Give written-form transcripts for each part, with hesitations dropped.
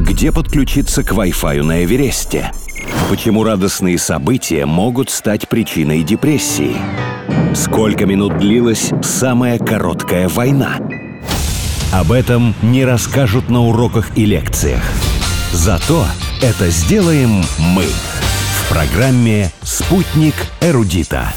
Где подключиться к Wi-Fi на Эвересте? Почему радостные события могут стать причиной депрессии? Сколько минут длилась самая короткая война? Об этом не расскажут на уроках и лекциях. Зато это сделаем мы в программе «Спутник эрудита».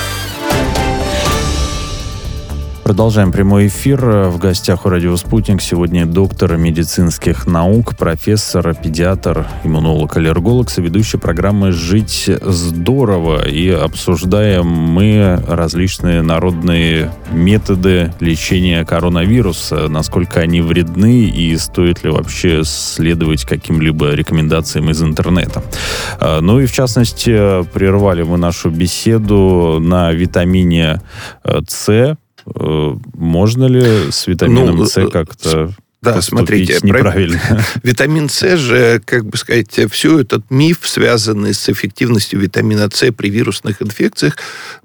Продолжаем прямой эфир. В гостях у радио «Спутник» сегодня доктор медицинских наук, профессор, педиатр, иммунолог, аллерголог, соведущий программы «Жить здорово». И обсуждаем мы различные народные методы лечения коронавируса, насколько они вредны и стоит ли вообще следовать каким-либо рекомендациям из интернета. Ну и в частности, прервали мы нашу беседу на витамине С. Можно ли с витамином С как-то поступить неправильно? Витамин С же, как бы сказать, все этот миф, связанный с эффективностью витамина С при вирусных инфекциях,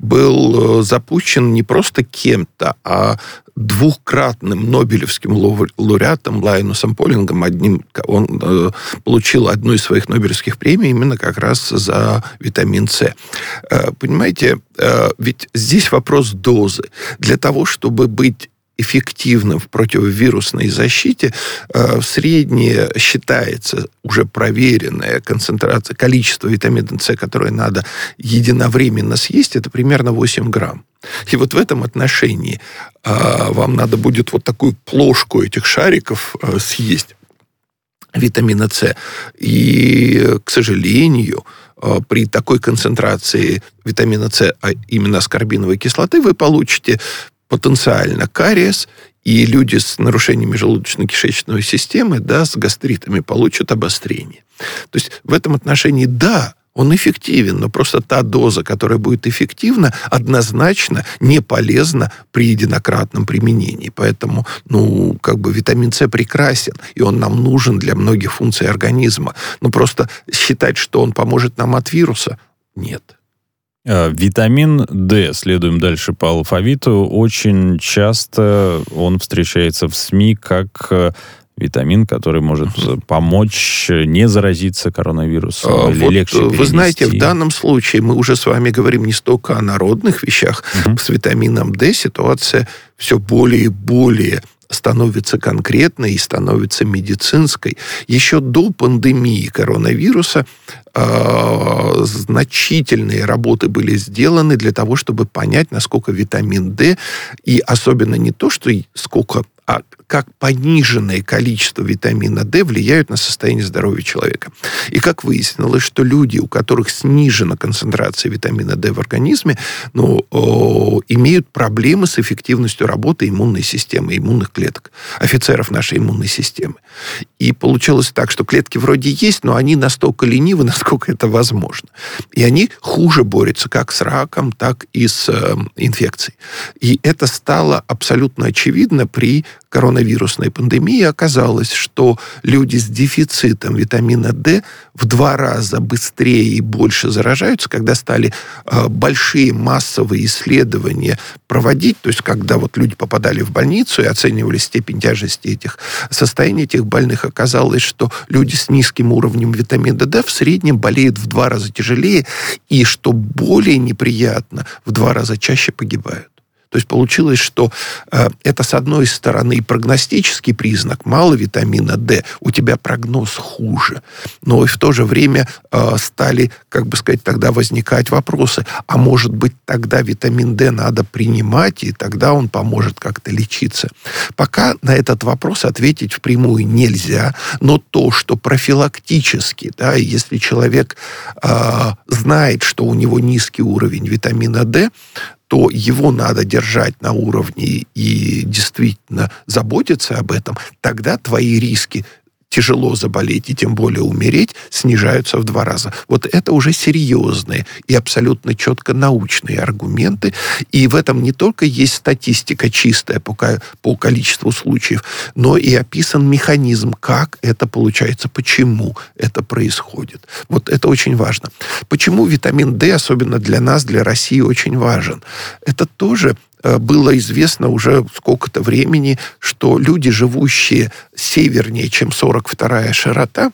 был запущен не просто кем-то, а двукратным нобелевским лауреатом Лайнусом Полингом. Он получил одну из своих нобелевских премий именно как раз за витамин С. Понимаете, ведь здесь вопрос дозы. Для того, чтобы быть эффективным в противовирусной защите, средняя считается уже проверенная концентрация, количество витамина С, которое надо единовременно съесть, это примерно 8 грамм. И вот в этом отношении вам надо будет вот такую плошку этих шариков съесть витамина С. И, к сожалению, при такой концентрации витамина С, а именно аскорбиновой кислоты, вы получите потенциально кариес, и люди с нарушениями желудочно-кишечной системы, да, с гастритами получат обострение. То есть в этом отношении, да, он эффективен, но просто та доза, которая будет эффективна, однозначно не полезна при единократном применении. Поэтому, витамин С прекрасен, и он нам нужен для многих функций организма. Но просто считать, что он поможет нам от вируса, нет. Витамин D, следуем дальше по алфавиту, очень часто он встречается в СМИ как витамин, который может помочь не заразиться коронавирусом или легче перенести. Вы знаете, в данном случае мы уже с вами говорим не столько о народных вещах. С витамином D ситуация все более и более становится конкретной и становится медицинской. Еще до пандемии коронавируса значительные работы были сделаны для того, чтобы понять, насколько витамин D, и особенно не то, что сколько, а как пониженное количество витамина D влияют на состояние здоровья человека. И как выяснилось, что люди, у которых снижена концентрация витамина D в организме, имеют проблемы с эффективностью работы иммунной системы, иммунных клеток, офицеров нашей иммунной системы. И получилось так, что клетки вроде есть, но они настолько ленивы, насколько это возможно. И они хуже борются как с раком, так и с инфекцией. И это стало абсолютно очевидно при коронавирусной пандемии. Оказалось, что люди с дефицитом витамина D в 2 раза быстрее и больше заражаются, когда стали большие массовые исследования проводить, то есть когда вот люди попадали в больницу и оценивали степень тяжести этих состояний этих больных, оказалось, что люди с низким уровнем витамина D в среднем болеют в 2 раза тяжелее и, что более неприятно, в 2 раза чаще погибают. То есть получилось, что это, с одной стороны, прогностический признак, мало витамина D, у тебя прогноз хуже. Но и в то же время стали, тогда возникать вопросы. А может быть, тогда витамин D надо принимать, и тогда он поможет как-то лечиться? Пока на этот вопрос ответить впрямую нельзя, но то, что профилактически, да, если человек знает, что у него низкий уровень витамина D, то его надо держать на уровне и действительно заботиться об этом, тогда твои риски тяжело заболеть и тем более умереть снижаются в 2 раза. Вот это уже серьезные и абсолютно четко научные аргументы. И в этом не только есть статистика чистая по количеству случаев, но и описан механизм, как это получается, почему это происходит. Вот это очень важно. Почему витамин D, особенно для нас, для России, очень важен? Это тоже было известно уже сколько-то времени, что люди, живущие севернее, чем 42-я широта,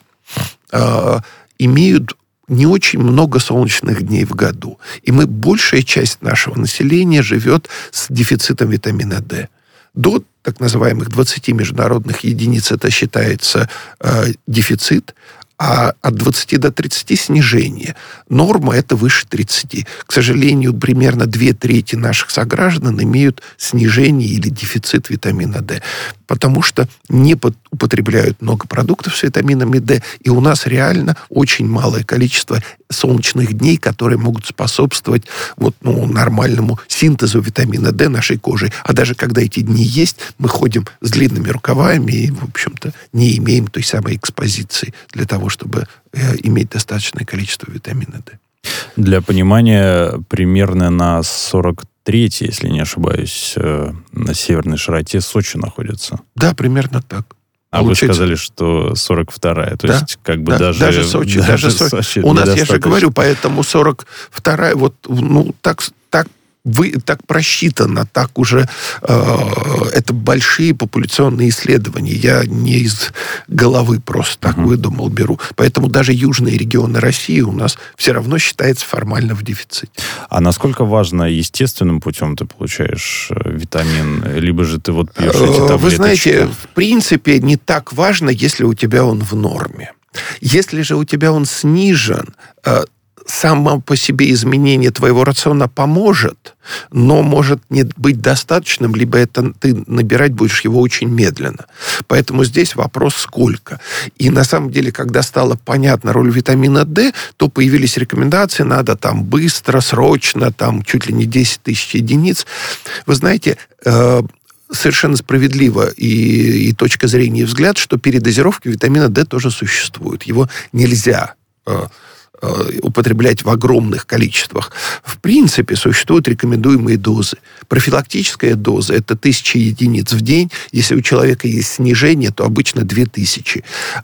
имеют не очень много солнечных дней в году. И большая часть нашего населения живет с дефицитом витамина D. До так называемых 20 международных единиц это считается дефицит, а от 20 до 30 снижение. Норма это выше 30. К сожалению, примерно 2/3 наших сограждан имеют снижение или дефицит витамина D, потому что не употребляют много продуктов с витаминами D, и у нас реально очень малое количество солнечных дней, которые могут способствовать нормальному синтезу витамина D нашей кожи. А даже когда эти дни есть, мы ходим с длинными рукавами и, в общем-то, не имеем той самой экспозиции для того, чтобы иметь достаточное количество витамина D. Для понимания, примерно на 43-й, если не ошибаюсь, на северной широте Сочи находится. Да, примерно так. А вы сказали, что 42-я. То есть, даже Сочи. Даже Сочи. У нас, я же говорю, поэтому 42-я, так просчитано, так уже это большие популяционные исследования. Я не из головы просто так выдумал, беру. Поэтому даже южные регионы России у нас все равно считается формально в дефиците. А насколько важно естественным путем ты получаешь витамин? Либо же ты пьешь эти таблеточки? Вы знаете, в принципе, не так важно, если у тебя он в норме. Если же у тебя он снижен, само по себе изменение твоего рациона поможет, но может не быть достаточным, либо это ты набирать будешь его очень медленно. Поэтому здесь вопрос сколько. И на самом деле, когда стала понятна роль витамина D, то появились рекомендации, надо там быстро, срочно, там чуть ли не 10 тысяч единиц. Вы знаете, совершенно справедливо и точка зрения и взгляд, что передозировки витамина D тоже существуют. Его нельзя употреблять в огромных количествах. В принципе, существуют рекомендуемые дозы. Профилактическая доза – это 1000 единиц в день. Если у человека есть снижение, то обычно 2000.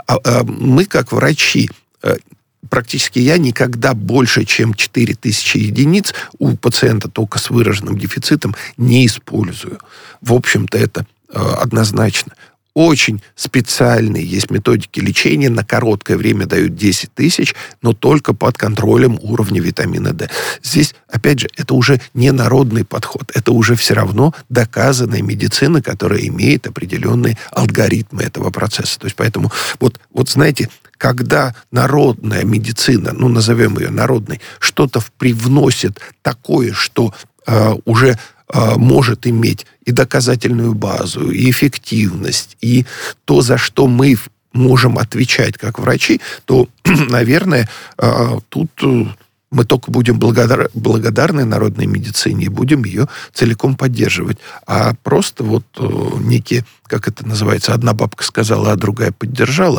Мы, как врачи, практически я никогда больше, чем 4000 единиц у пациента только с выраженным дефицитом не использую. В общем-то, это однозначно. Очень специальные есть методики лечения. На короткое время дают 10 тысяч, но только под контролем уровня витамина D. Здесь, опять же, это уже не народный подход. Это уже все равно доказанная медицина, которая имеет определенные алгоритмы этого процесса. То есть, поэтому, знаете, когда народная медицина, назовем ее народной, что-то привносит такое, что уже может иметь и доказательную базу, и эффективность, и то, за что мы можем отвечать как врачи, то, наверное, тут мы только будем благодарны народной медицине и будем ее целиком поддерживать. А просто некие, как это называется, одна бабка сказала, а другая поддержала,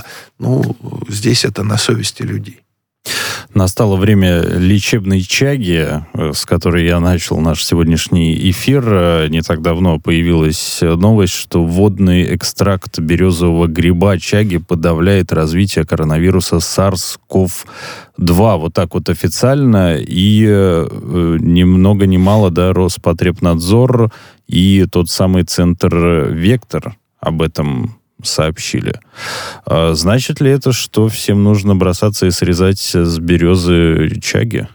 здесь это на совести людей. Настало время лечебной чаги, с которой я начал наш сегодняшний эфир. Не так давно появилась новость, что водный экстракт березового гриба чаги подавляет развитие коронавируса SARS-CoV-2. Вот так официально. И ни много ни мало, Роспотребнадзор и тот самый центр «Вектор» об этом сообщили. Значит ли это, что всем нужно бросаться и срезать с березы чаги?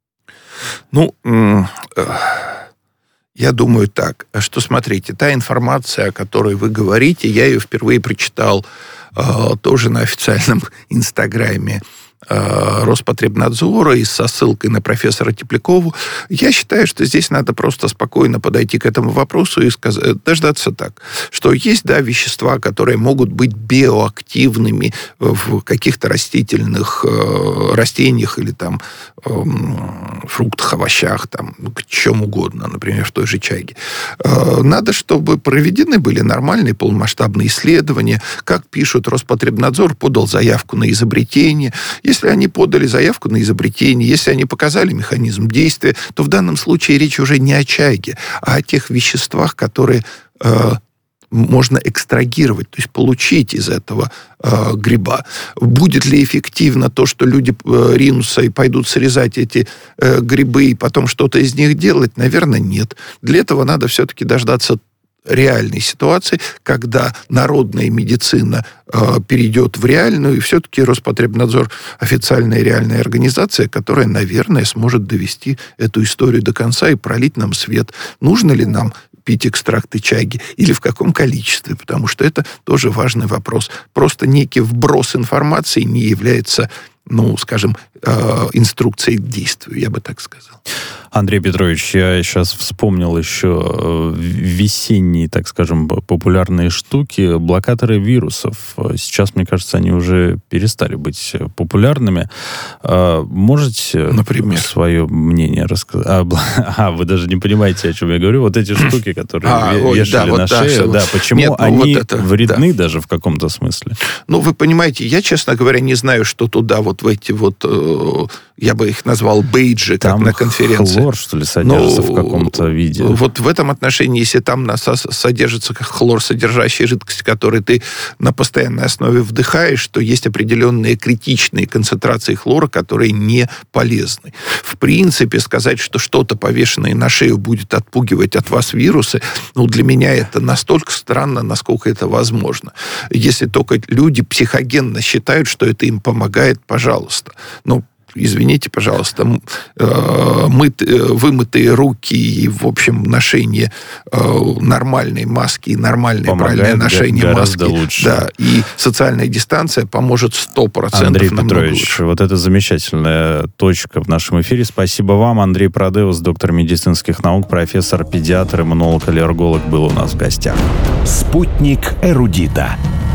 Я думаю так, что, смотрите, та информация, о которой вы говорите, я ее впервые прочитал тоже на официальном инстаграме Роспотребнадзора и со ссылкой на профессора Теплякову. Я считаю, что здесь надо просто спокойно подойти к этому вопросу и дождаться так, что есть, вещества, которые могут быть биоактивными в каких-то растениях или там фруктах, овощах, к чему угодно, например, в той же чайге. Надо, чтобы проведены были нормальные полномасштабные исследования. Как пишут, Роспотребнадзор подал заявку на изобретение. Если они подали заявку на изобретение, если они показали механизм действия, то в данном случае речь уже не о чайге, а о тех веществах, которые можно экстрагировать, то есть получить из этого гриба. Будет ли эффективно то, что люди ринутся и пойдут срезать эти грибы и потом что-то из них делать? Наверное, нет. Для этого надо все-таки дождаться реальной ситуации, когда народная медицина перейдет в реальную, и все-таки Роспотребнадзор официальная реальная организация, которая, наверное, сможет довести эту историю до конца и пролить нам свет. Нужно ли нам пить экстракты чаги или в каком количестве, потому что это тоже важный вопрос. Просто некий вброс информации не является, скажем, инструкцией к действию, я бы так сказал. Андрей Петрович, я сейчас вспомнил еще весенние, так скажем, популярные штуки, блокаторы вирусов. Сейчас, мне кажется, они уже перестали быть популярными. Можете, например, свое мнение рассказать? Вы даже не понимаете, о чем я говорю. Вот эти штуки, которые вешали на шею. Да, почему они вредны даже в каком-то смысле? Вы понимаете, я, честно говоря, не знаю, что туда вот в эти я бы их назвал бейджи, как на конференции. Хлор, что ли, содержится в каком-то виде? Вот в этом отношении, если там содержится хлор, содержащая жидкость, которую ты на постоянной основе вдыхаешь, то есть определенные критичные концентрации хлора, которые не полезны. В принципе, сказать, что что-то, повешенное на шею, будет отпугивать от вас вирусы, для меня это настолько странно, насколько это возможно. Если только люди психогенно считают, что это им помогает, пожалуйста. Извините, пожалуйста, вымытые руки и, в общем, ношение нормальной маски и нормальное правильное ношение маски. Лучше. Да, и социальная дистанция поможет 100%. Андрей Петрович, вот это замечательная точка в нашем эфире. Спасибо вам. Андрей Продеус, доктор медицинских наук, профессор, педиатр, иммунолог, аллерголог, был у нас в гостях. Спутник эрудита.